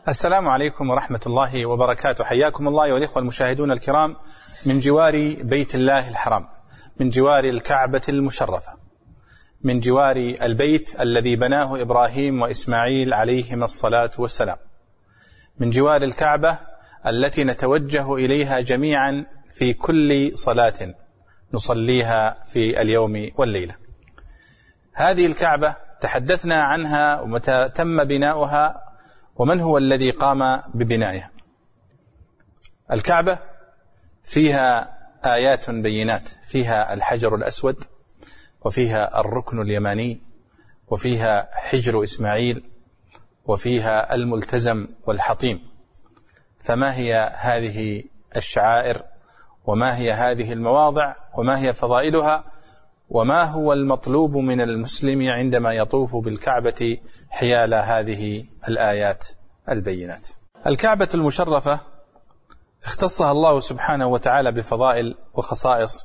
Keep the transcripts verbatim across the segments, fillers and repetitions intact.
السلام عليكم ورحمة الله وبركاته. حياكم الله والإخوة المشاهدون الكرام من جوار بيت الله الحرام، من جوار الكعبة المشرفة، من جوار البيت الذي بناه إبراهيم وإسماعيل عليهما الصلاة والسلام، من جوار الكعبة التي نتوجه إليها جميعا في كل صلاة نصليها في اليوم والليلة. هذه الكعبة تحدثنا عنها ومتى تم بناؤها ومن هو الذي قام ببنائها. الكعبة فيها آيات بينات، فيها الحجر الأسود، وفيها الركن اليماني، وفيها حجر إسماعيل، وفيها الملتزم والحطيم. فما هي هذه الشعائر، وما هي هذه المواضع، وما هي فضائلها، وما هو المطلوب من المسلم عندما يطوف بالكعبة حيال هذه الآيات البينات. الكعبة المشرفة اختصها الله سبحانه وتعالى بفضائل وخصائص،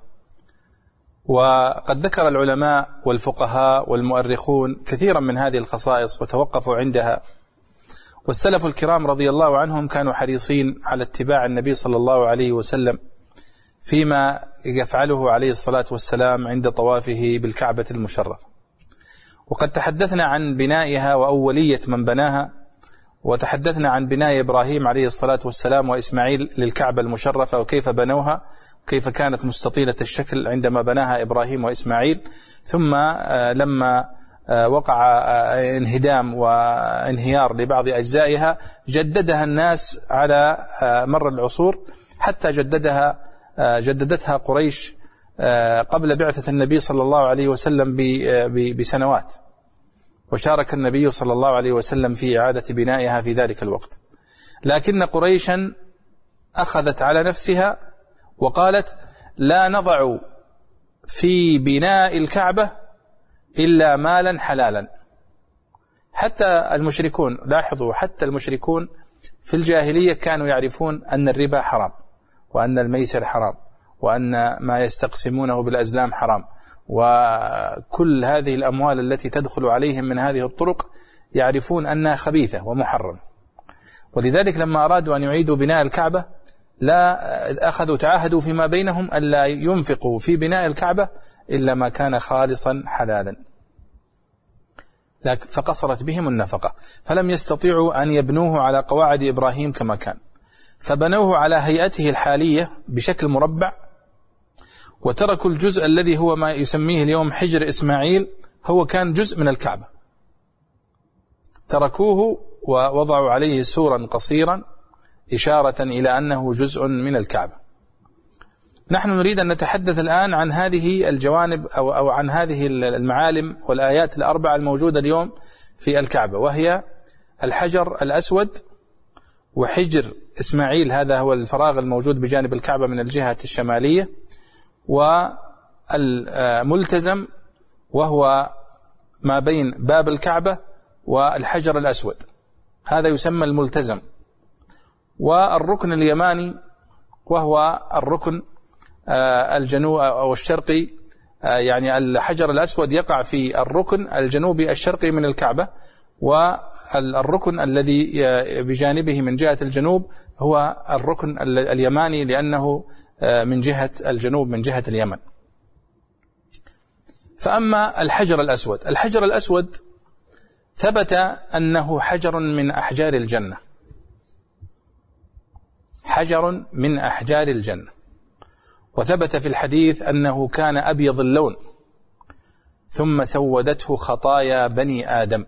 وقد ذكر العلماء والفقهاء والمؤرخون كثيرا من هذه الخصائص وتوقفوا عندها، والسلف الكرام رضي الله عنهم كانوا حريصين على اتباع النبي صلى الله عليه وسلم فيما يفعله عليه الصلاة والسلام عند طوافه بالكعبة المشرفة. وقد تحدثنا عن بنائها وأولية من بناها، وتحدثنا عن بناء إبراهيم عليه الصلاة والسلام وإسماعيل للكعبة المشرفة وكيف بنوها، وكيف كانت مستطيلة الشكل عندما بناها إبراهيم وإسماعيل. ثم لما وقع انهدام وانهيار لبعض أجزائها جددها الناس على مر العصور، حتى جددها جددتها قريش قبل بعثة النبي صلى الله عليه وسلم بسنوات، وشارك النبي صلى الله عليه وسلم في إعادة بنائها في ذلك الوقت. لكن قريشا أخذت على نفسها وقالت: لا نضع في بناء الكعبة إلا مالا حلالا. حتى المشركون، لاحظوا، حتى المشركون في الجاهلية كانوا يعرفون أن الربا حرام، وأن الميسر حرام، وأن ما يستقسمونه بالأزلام حرام، وكل هذه الأموال التي تدخل عليهم من هذه الطرق يعرفون أنها خبيثة ومحرمة. ولذلك لما أرادوا أن يعيدوا بناء الكعبة لا أخذوا تعاهدوا فيما بينهم ألا ينفقوا في بناء الكعبة إلا ما كان خالصا حلالا، فقصرت بهم النفقة، فلم يستطيعوا أن يبنوه على قواعد إبراهيم كما كان، فبنوه على هيئته الحالية بشكل مربع، وتركوا الجزء الذي هو ما يسميه اليوم حجر إسماعيل، هو كان جزء من الكعبة، تركوه ووضعوا عليه سورا قصيرا إشارة إلى أنه جزء من الكعبة. نحن نريد أن نتحدث الآن عن هذه الجوانب أو, أو عن هذه المعالم والآيات الأربعة الموجودة اليوم في الكعبة، وهي الحجر الأسود، وحجر إسماعيل، هذا هو الفراغ الموجود بجانب الكعبة من الجهة الشمالية، والملتزم وهو ما بين باب الكعبة والحجر الأسود، هذا يسمى الملتزم، والركن اليماني وهو الركن الجنوب أو الشرقي، يعني الحجر الأسود يقع في الركن الجنوبي الشرقي من الكعبة، والركن الذي بجانبه من جهة الجنوب هو الركن اليماني لأنه من جهة الجنوب من جهة اليمن. فأما الحجر الأسود، الحجر الأسود ثبت أنه حجر من أحجار الجنة، حجر من أحجار الجنة، وثبت في الحديث أنه كان أبيض اللون ثم سودته خطايا بني آدم،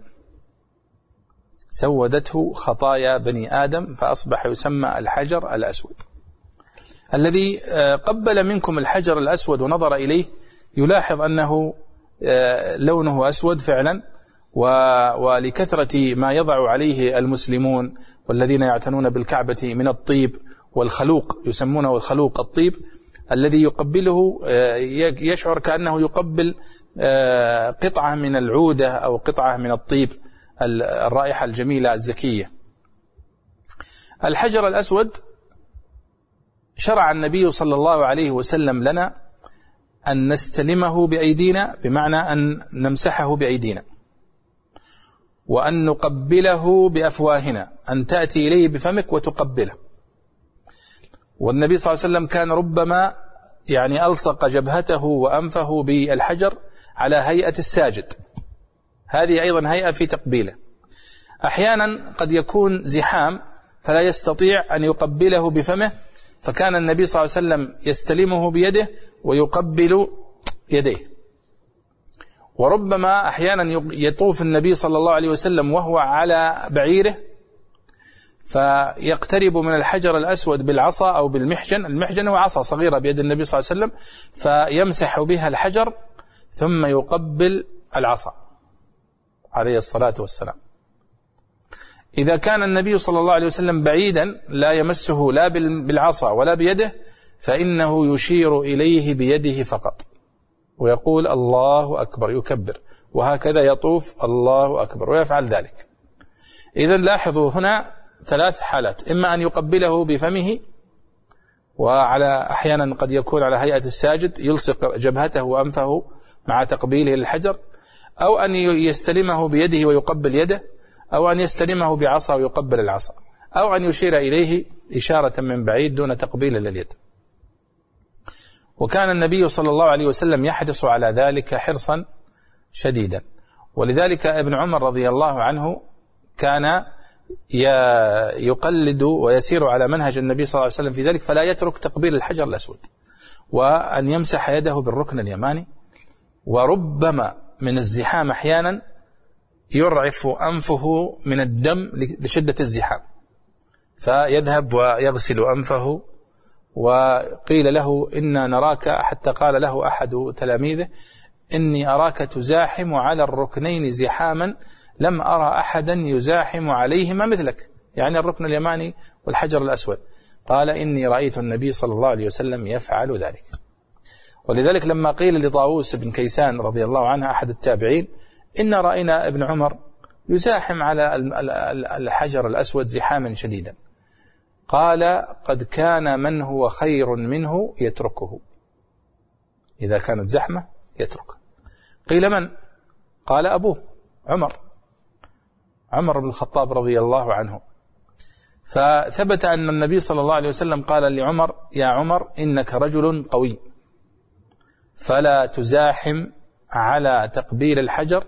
سودته خطايا بني آدم فأصبح يسمى الحجر الأسود. الذي قبل منكم الحجر الأسود ونظر إليه يلاحظ أنه لونه أسود فعلا، ولكثرة ما يضع عليه المسلمون والذين يعتنون بالكعبة من الطيب والخلوق، يسمونه الخلوق الطيب، الذي يقبله يشعر كأنه يقبل قطعة من العودة أو قطعة من الطيب، الرائحة الجميلة الزكية. الحجر الأسود شرع النبي صلى الله عليه وسلم لنا أن نستلمه بأيدينا، بمعنى أن نمسحه بأيدينا، وأن نقبله بأفواهنا، أن تأتي إليه بفمك وتقبله. والنبي صلى الله عليه وسلم كان ربما يعني ألصق جبهته وأنفه بالحجر على هيئة الساجد، هذه أيضا هيئة في تقبيله. أحيانا قد يكون زحام فلا يستطيع أن يقبله بفمه، فكان النبي صلى الله عليه وسلم يستلمه بيده ويقبل يديه. وربما أحيانا يطوف النبي صلى الله عليه وسلم وهو على بعيره، فيقترب من الحجر الأسود بالعصا أو بالمحجن، المحجن هو عصا صغيرة بيد النبي صلى الله عليه وسلم، فيمسح بها الحجر ثم يقبل العصا عليه الصلاة والسلام. إذا كان النبي صلى الله عليه وسلم بعيدا لا يمسه لا بالعصا ولا بيده، فإنه يشير إليه بيده فقط ويقول الله أكبر، يكبر، وهكذا يطوف الله أكبر ويفعل ذلك. إذن لاحظوا هنا ثلاث حالات: إما أن يقبله بفمه، وعلى أحيانا قد يكون على هيئة الساجد يلصق جبهته وأنفه مع تقبيله للحجر، أو أن يستلمه بيده ويقبل يده، أو أن يستلمه بعصا ويقبل العصا، أو أن يشير إليه إشارة من بعيد دون تقبيل لليد. وكان النبي صلى الله عليه وسلم يحرص على ذلك حرصا شديدا، ولذلك ابن عمر رضي الله عنه كان يقلد ويسير على منهج النبي صلى الله عليه وسلم في ذلك، فلا يترك تقبيل الحجر الأسود، وأن يمسح يده بالركن اليماني. وربما من الزحام أحيانا يرعف أنفه من الدم لشدة الزحام، فيذهب ويغسل أنفه. وقيل له إن نراك، حتى قال له أحد تلاميذه: إني أراك تزاحم على الركنين زحاما لم أرى أحدا يزاحم عليهما مثلك، يعني الركن اليماني والحجر الأسود. قال: إني رأيت النبي صلى الله عليه وسلم يفعل ذلك. ولذلك لما قيل لطاووس بن كيسان رضي الله عنه أحد التابعين: إن رأينا ابن عمر يزاحم على الحجر الأسود زحاما شديدا، قال: قد كان من هو خير منه يتركه، إذا كانت زحمة يترك. قيل: من؟ قال: أبوه عمر عمر بن الخطاب رضي الله عنه. فثبت أن النبي صلى الله عليه وسلم قال لعمر: يا عمر إنك رجل قوي، فلا تزاحم على تقبيل الحجر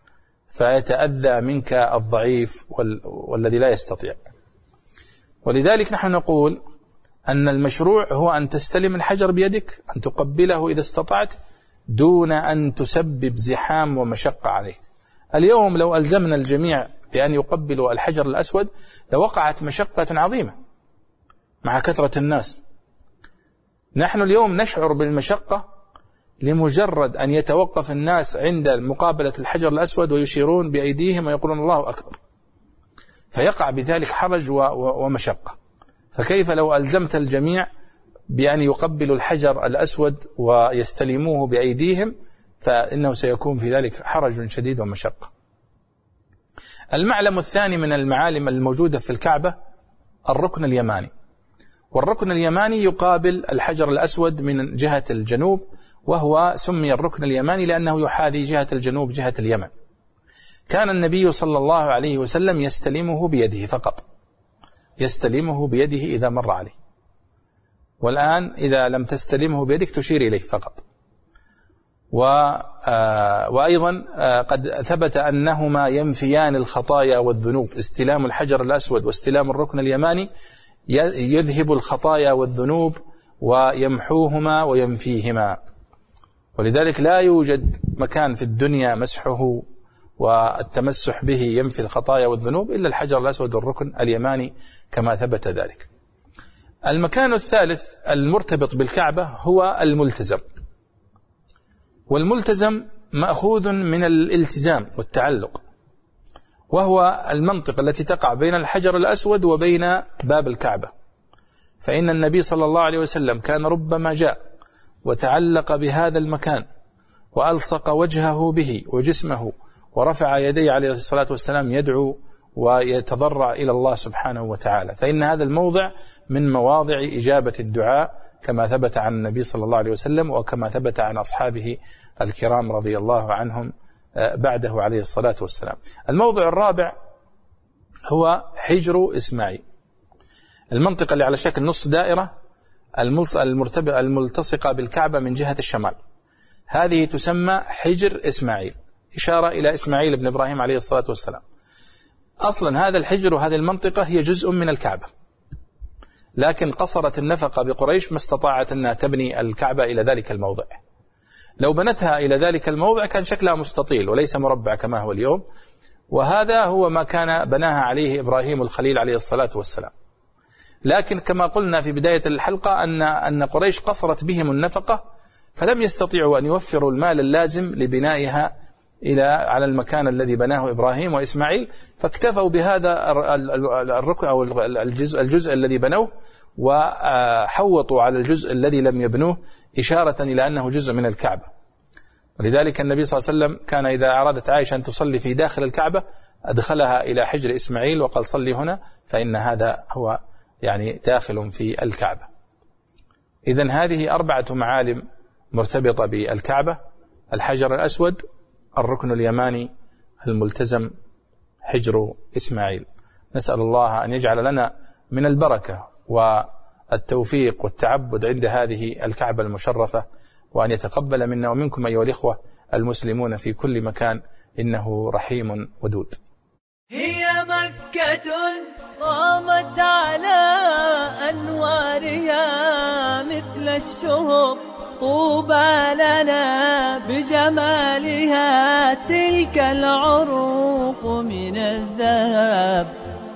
فيتأذى منك الضعيف والذي لا يستطيع. ولذلك نحن نقول أن المشروع هو أن تستلم الحجر بيدك، أن تقبله إذا استطعت، دون أن تسبب زحام ومشقة عليك. اليوم لو ألزمنا الجميع بأن يقبلوا الحجر الأسود لوقعت مشقة عظيمة مع كثرة الناس. نحن اليوم نشعر بالمشقة لمجرد أن يتوقف الناس عند مقابلة الحجر الأسود ويشيرون بأيديهم ويقولون الله أكبر، فيقع بذلك حرج ومشقة. فكيف لو ألزمت الجميع بأن يقبلوا الحجر الأسود ويستلموه بأيديهم؟ فإنه سيكون في ذلك حرج شديد ومشقة. المعلم الثاني من المعالم الموجودة في الكعبة الركن اليماني، والركن اليماني يقابل الحجر الأسود من جهة الجنوب، وهو سمي الركن اليماني لأنه يحاذي جهة الجنوب جهة اليمن. كان النبي صلى الله عليه وسلم يستلمه بيده فقط، يستلمه بيده إذا مر عليه. والآن إذا لم تستلمه بيدك تشير إليه فقط. وأيضا قد ثبت أنهما ينفيان الخطايا والذنوب، استلام الحجر الأسود واستلام الركن اليماني يذهب الخطايا والذنوب ويمحوهما وينفيهما. ولذلك لا يوجد مكان في الدنيا مسحه والتمسح به ينفي الخطايا والذنوب إلا الحجر الأسود والركن اليماني كما ثبت ذلك. المكان الثالث المرتبط بالكعبة هو الملتزم، والملتزم مأخوذ من الالتزام والتعلق، وهو المنطقة التي تقع بين الحجر الأسود وبين باب الكعبة. فإن النبي صلى الله عليه وسلم كان ربما جاء وتعلق بهذا المكان وألصق وجهه به وجسمه ورفع يديه عليه الصلاة والسلام يدعو ويتضرع إلى الله سبحانه وتعالى، فإن هذا الموضع من مواضع إجابة الدعاء كما ثبت عن النبي صلى الله عليه وسلم وكما ثبت عن أصحابه الكرام رضي الله عنهم بعده عليه الصلاة والسلام. الموضع الرابع هو حجر إسماعيل، المنطقة اللي على شكل نص دائرة الملتصقة بالكعبة من جهة الشمال، هذه تسمى حجر إسماعيل، إشارة إلى إسماعيل بن إبراهيم عليه الصلاة والسلام. أصلا هذا الحجر وهذه المنطقة هي جزء من الكعبة، لكن قصرت النفقة بقريش ما استطاعت أنها تبني الكعبة إلى ذلك الموضع. لو بنتها إلى ذلك الموضع كان شكلها مستطيل وليس مربع كما هو اليوم، وهذا هو ما كان بناها عليه إبراهيم الخليل عليه الصلاة والسلام. لكن كما قلنا في بداية الحلقة أن أن قريش قصرت بهم النفقة، فلم يستطيعوا أن يوفروا المال اللازم لبنائها إلى على المكان الذي بناه إبراهيم وإسماعيل، فاكتفوا بهذا الركن أو الجزء, الجزء الذي بنوه، وحوطوا على الجزء الذي لم يبنوه، إشارة إلى أنه جزء من الكعبة. ولذلك النبي صلى الله عليه وسلم كان إذا أرادت عائشة أن تصلي في داخل الكعبة أدخلها إلى حجر إسماعيل وقال صلي هنا، فإن هذا هو يعني داخل في الكعبة. إذن هذه أربعة معالم مرتبطة بالكعبة: الحجر الأسود، الركن اليماني، الملتزم، حجر إسماعيل. نسأل الله أن يجعل لنا من البركة والتوفيق والتعبد عند هذه الكعبة المشرفة، وأن يتقبل منا ومنكم أيها الإخوة المسلمون في كل مكان، إنه رحيم ودود. هي مكة قامت على أنوارها مثل الشهب، طوبى لنا بجمالها تلك العروق من الذهب.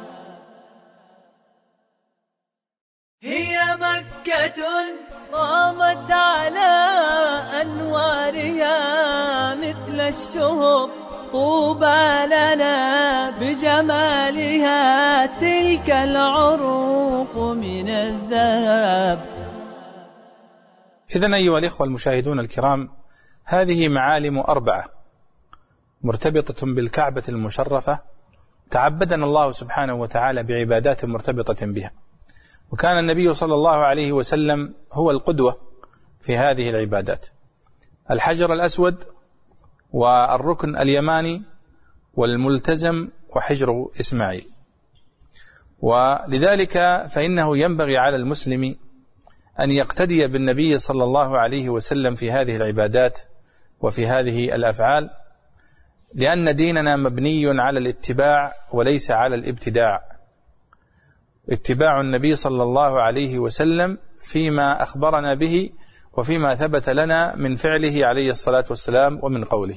هي مكة قامت على أنوارها مثل الشهب، طوبى لنا بجمالها تلك العروق من الذهب. إذن أيها الإخوة المشاهدون الكرام، هذه معالم أربعة مرتبطة بالكعبة المشرفة، تعبدنا الله سبحانه وتعالى بعبادات مرتبطة بها، وكان النبي صلى الله عليه وسلم هو القدوة في هذه العبادات: الحجر الأسود، والركن اليماني، والملتزم، وحجر إسماعيل. ولذلك فإنه ينبغي على المسلم أن يقتدي بالنبي صلى الله عليه وسلم في هذه العبادات وفي هذه الأفعال، لأن ديننا مبني على الاتباع وليس على الابتداع. اتباع النبي صلى الله عليه وسلم فيما أخبرنا به وفيما ثبت لنا من فعله عليه الصلاة والسلام ومن قوله.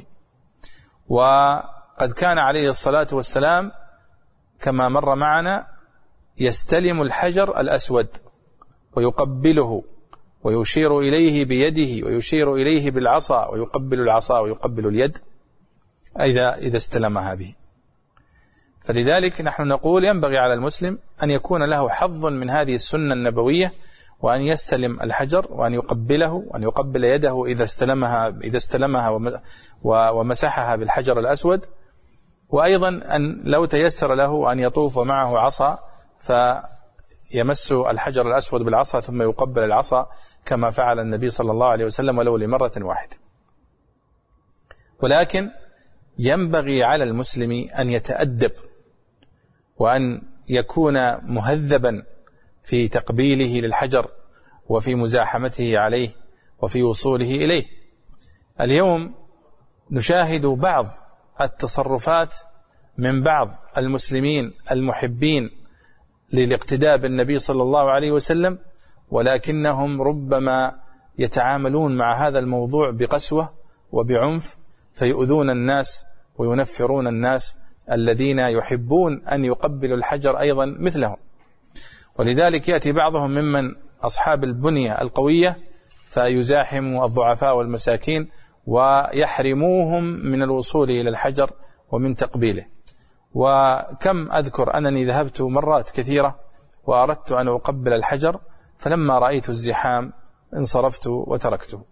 وقد كان عليه الصلاة والسلام كما مر معنا يستلم الحجر الأسود ويقبله ويشير إليه بيده ويشير إليه بالعصا ويقبل العصا ويقبل اليد إذا إذا استلمها به. فلذلك نحن نقول ينبغي على المسلم أن يكون له حظ من هذه السنة النبوية، وأن يستلم الحجر وأن يقبله وأن يقبل يده إذا استلمها إذا استلمها ومسحها بالحجر الأسود، وأيضا أن لو تيسر له أن يطوف معه عصا فيمس الحجر الأسود بالعصا ثم يقبل العصا كما فعل النبي صلى الله عليه وسلم ولو لمرة واحدة. ولكن ينبغي على المسلم أن يتأدب وأن يكون مهذبا في تقبيله للحجر وفي مزاحمته عليه وفي وصوله إليه. اليوم نشاهد بعض التصرفات من بعض المسلمين المحبين للاقتداء بالنبي صلى الله عليه وسلم، ولكنهم ربما يتعاملون مع هذا الموضوع بقسوة وبعنف، فيؤذون الناس وينفرون الناس الذين يحبون أن يقبلوا الحجر أيضا مثلهم. ولذلك يأتي بعضهم ممن أصحاب البنية القوية فيزاحم الضعفاء والمساكين ويحرموهم من الوصول إلى الحجر ومن تقبيله. وكم أذكر أنني ذهبت مرات كثيرة وأردت أن أقبل الحجر، فلما رأيت الزحام انصرفت وتركته.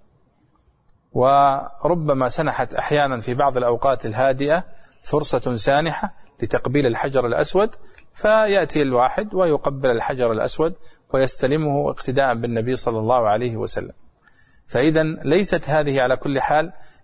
وربما سنحت أحيانا في بعض الأوقات الهادئة فرصة سانحة لتقبيل الحجر الأسود، فيأتي الواحد ويقبل الحجر الأسود ويستلمه اقتداء بالنبي صلى الله عليه وسلم. فإذا ليست هذه على كل حال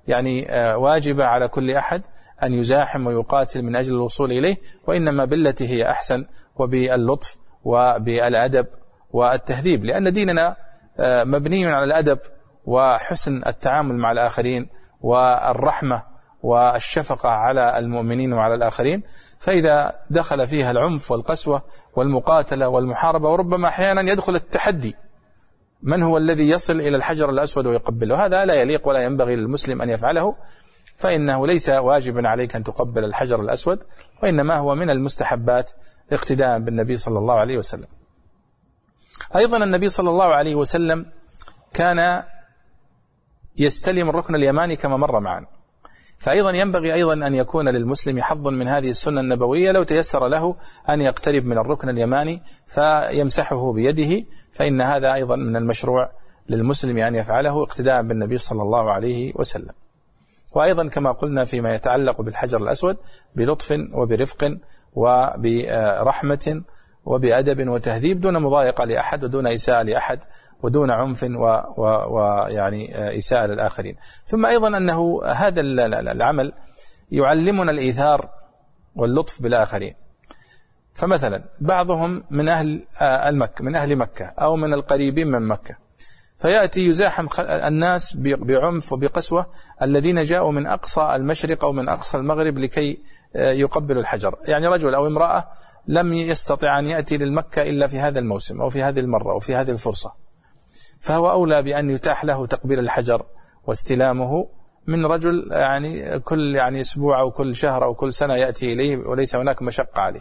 يعني واجبة على كل أحد أن يزاحم ويقاتل من أجل الوصول إليه، وإنما بالتي هي أحسن وباللطف وبالأدب والتهذيب، لأن ديننا مبني على الأدب وحسن التعامل مع الآخرين والرحمة والشفقة على المؤمنين وعلى الآخرين. فإذا دخل فيها العنف والقسوة والمقاتلة والمحاربة وربما أحيانا يدخل التحدي، من هو الذي يصل إلى الحجر الأسود ويقبله؟ هذا لا يليق ولا ينبغي للمسلم أن يفعله، فإنه ليس واجبا عليك أن تقبل الحجر الأسود، وإنما هو من المستحبات اقتداء بالنبي صلى الله عليه وسلم. أيضا النبي صلى الله عليه وسلم كان يستلم الركن اليماني كما مر معنا، فأيضا ينبغي أيضا أن يكون للمسلم حظ من هذه السنة النبوية لو تيسر له أن يقترب من الركن اليماني فيمسحه بيده، فإن هذا أيضا من المشروع للمسلم أن يفعله اقتداء بالنبي صلى الله عليه وسلم. وأيضا كما قلنا فيما يتعلق بالحجر الأسود بلطف وبرفق وبرحمة وبأدب وتهذيب، دون مضايقة لأحد ودون إساءة لأحد ودون عنف ويعني إساءة للآخرين. ثم أيضا أنه هذا العمل يعلمنا الإيثار واللطف بالآخرين. فمثلا بعضهم من أهل المكة من أهل مكة أو من القريبين من مكة، فيأتي يزاحم الناس بعنف وبقسوة الذين جاءوا من أقصى المشرق أو من أقصى المغرب لكي يقبلوا الحجر، يعني رجل أو امرأة لم يستطع أن يأتي للمكة إلا في هذا الموسم أو في هذه المرة أو في هذه الفرصة، فهو أولى بأن يتاح له تقبيل الحجر واستلامه من رجل يعني كل يعني أسبوع أو كل شهر أو كل سنة يأتي إليه وليس هناك مشقة عليه.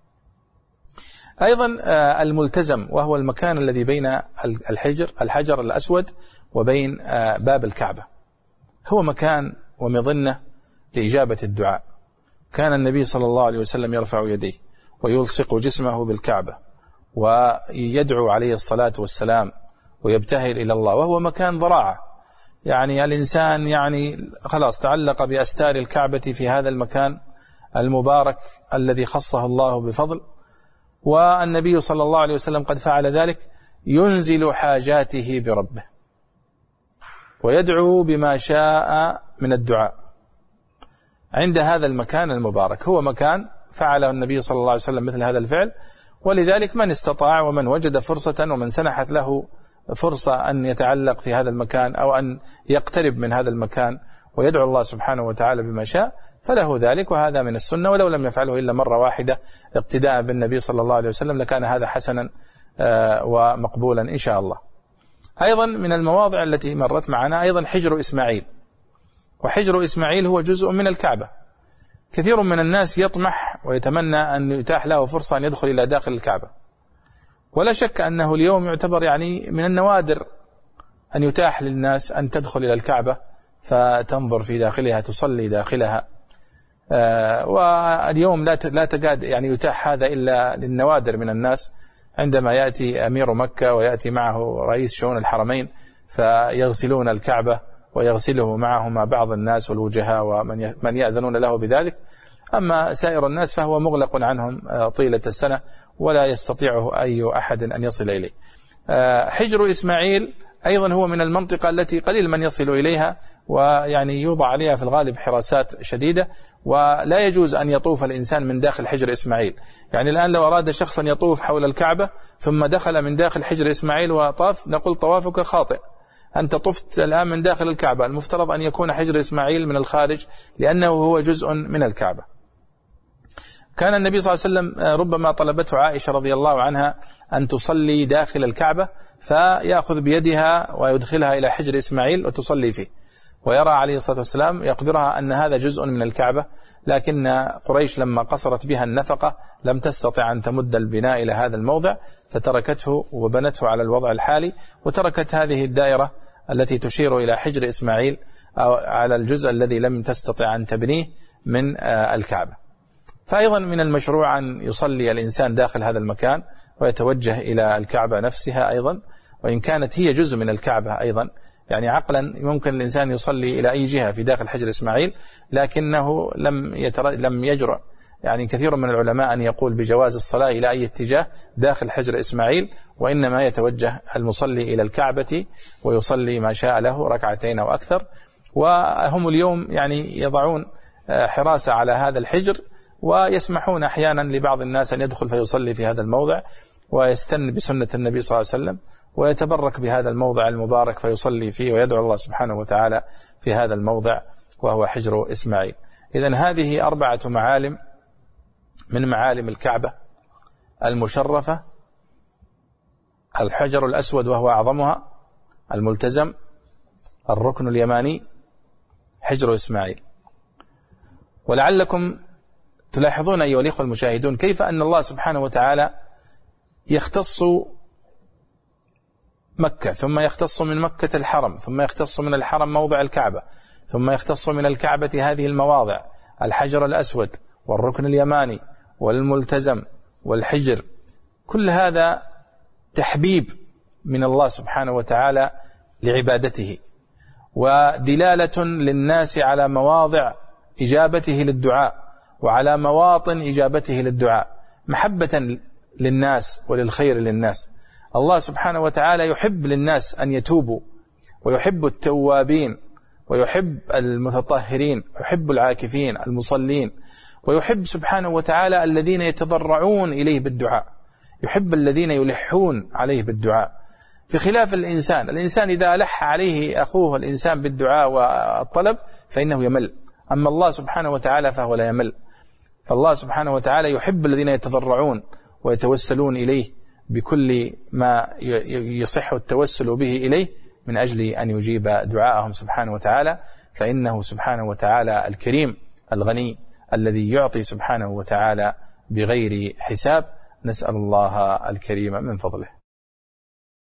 أيضا الملتزم، وهو المكان الذي بين الحجر الحجر الأسود وبين باب الكعبة، هو مكان ومظنة لإجابة الدعاء. كان النبي صلى الله عليه وسلم يرفع يديه ويلصق جسمه بالكعبة ويدعو عليه الصلاة والسلام ويبتهل إلى الله، وهو مكان ضراعة، يعني الإنسان يعني خلاص تعلق بأستار الكعبة في هذا المكان المبارك الذي خصه الله بفضل، والنبي صلى الله عليه وسلم قد فعل ذلك، ينزل حاجاته بربه ويدعو بما شاء من الدعاء عند هذا المكان المبارك. هو مكان فعله النبي صلى الله عليه وسلم مثل هذا الفعل، ولذلك من استطاع ومن وجد فرصة ومن سنحت له فرصة أن يتعلق في هذا المكان أو أن يقترب من هذا المكان ويدعو الله سبحانه وتعالى بما شاء فله ذلك، وهذا من السنة، ولو لم يفعله إلا مرة واحدة اقتداء بالنبي صلى الله عليه وسلم لكان هذا حسنا ومقبولا إن شاء الله. أيضا من المواضع التي مرت معنا أيضا حجر إسماعيل، وحجر إسماعيل هو جزء من الكعبة. كثير من الناس يطمح ويتمنى أن يتاح له فرصة أن يدخل إلى داخل الكعبة، ولا شك أنه اليوم يعتبر يعني من النوادر أن يتاح للناس أن تدخل إلى الكعبة فتنظر في داخلها تصلي داخلها، واليوم لا لا تكاد يعني يتاح هذا إلا للنوادر من الناس، عندما يأتي أمير مكة ويأتي معه رئيس شؤون الحرمين فيغسلون الكعبة ويغسله معه مع بعض الناس والوجهاء ومن من يأذنون له بذلك. أما سائر الناس فهو مغلق عنهم طيلة السنة ولا يستطيعه أي أحد أن يصل إليه. حجر إسماعيل أيضا هو من المنطقة التي قليل من يصل إليها، ويعني يوضع عليها في الغالب حراسات شديدة، ولا يجوز أن يطوف الإنسان من داخل حجر إسماعيل. يعني الآن لو أراد شخص أن يطوف حول الكعبة ثم دخل من داخل حجر إسماعيل وطاف نقول طوافك خاطئ، أنت طفت الآن من داخل الكعبة، المفترض أن يكون حجر إسماعيل من الخارج لأنه هو جزء من الكعبة. كان النبي صلى الله عليه وسلم ربما طلبته عائشة رضي الله عنها أن تصلي داخل الكعبة فيأخذ بيدها ويدخلها إلى حجر إسماعيل وتصلي فيه، ويرى عليه الصلاة والسلام يخبرها أن هذا جزء من الكعبة، لكن قريش لما قصرت بها النفقة لم تستطع أن تمد البناء إلى هذا الموضع فتركته وبنته على الوضع الحالي، وتركت هذه الدائرة التي تشير إلى حجر إسماعيل أو على الجزء الذي لم تستطع أن تبنيه من الكعبة. فأيضا من المشروع أن يصلي الإنسان داخل هذا المكان ويتوجه إلى الكعبة نفسها أيضا، وإن كانت هي جزء من الكعبة أيضا، يعني عقلا ممكن الإنسان يصلي إلى أي جهة في داخل حجر إسماعيل، لكنه لم يتر... لم يجرؤ يعني كثير من العلماء أن يقول بجواز الصلاة إلى أي اتجاه داخل حجر إسماعيل، وإنما يتوجه المصلي إلى الكعبة ويصلي ما شاء له ركعتين أو أكثر، وهم اليوم يعني يضعون حراسة على هذا الحجر، ويسمحون أحيانا لبعض الناس أن يدخل فيصلي في هذا الموضع ويستن بسنة النبي صلى الله عليه وسلم ويتبرك بهذا الموضع المبارك فيصلي فيه ويدعو الله سبحانه وتعالى في هذا الموضع وهو حجر إسماعيل. إذن هذه أربعة معالم من معالم الكعبة المشرفة: الحجر الأسود وهو أعظمها، الملتزم، الركن اليماني، حجر إسماعيل. ولعلكم تلاحظون أيها الإخوة المشاهدون كيف أن الله سبحانه وتعالى يختص مكة، ثم يختص من مكة الحرم، ثم يختص من الحرم موضع الكعبة، ثم يختص من الكعبة هذه المواضع: الحجر الأسود والركن اليماني والملتزم والحجر. كل هذا تحبيب من الله سبحانه وتعالى لعبادته، ودلالة للناس على مواضع إجابته للدعاء وعلى مواطن إجابته للدعاء، محبة للناس وللخير للناس. الله سبحانه وتعالى يحب للناس أن يتوبوا، ويحب التوابين، ويحب المتطهرين، ويحب العاكفين المصلين، ويحب سبحانه وتعالى الذين يتضرعون إليه بالدعاء، يحب الذين يلحون عليه بالدعاء. في خلاف الإنسان، الإنسان إذا ألح عليه أخوه الإنسان بالدعاء والطلب فإنه يمل، أما الله سبحانه وتعالى فهو لا يمل. فالله سبحانه وتعالى يحب الذين يتضرعون ويتوسلون إليه بكل ما يصح التوسل به إليه من أجل أن يجيب دعاءهم سبحانه وتعالى، فإنه سبحانه وتعالى الكريم الغني الذي يعطي سبحانه وتعالى بغير حساب. نسأل الله الكريم من فضله.